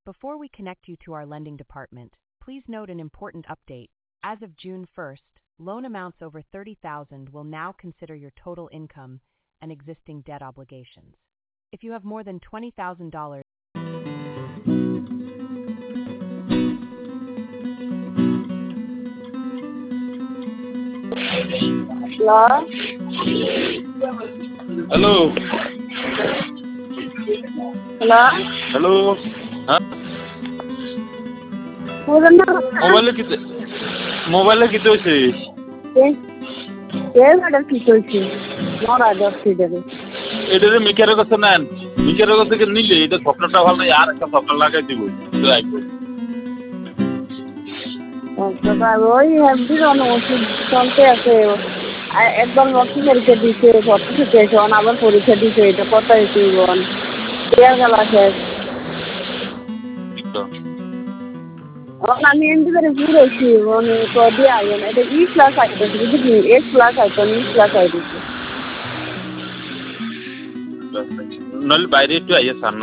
Before we connect you to our lending department, please note an important update. As of June 1st, loan amounts over $30,000 will now consider your total income and existing debt obligations. If you have more than $20,000, Hello. Hello? Hello. Huh? মোবাইলে কি হয়েছে? কি চলছে? এটা মিকারের কাছে নেন, মিকারের কাছ থেকে নিলে এটা সফটওয়্যারটা ভালো নয়, আর একটা সফটওয়্যার লাগাই দিব। ওই হেভি ওষুধ চলতে আছে, একবার রক্ত পরীক্ষা দিচ্ছে, ভর্তি থেকে আবার পরীক্ষা দিচ্ছে, এটা কত হয়েছে গেল শেষ। আমি এমনি করে ঘুরেছি দিয়ে আইন এটা ক্লাস আইতেছে বুঝলি, ক্লাস আইতেন ক্লাস আইতেছে। নইলে বাইরে একটু আইয়া সার না।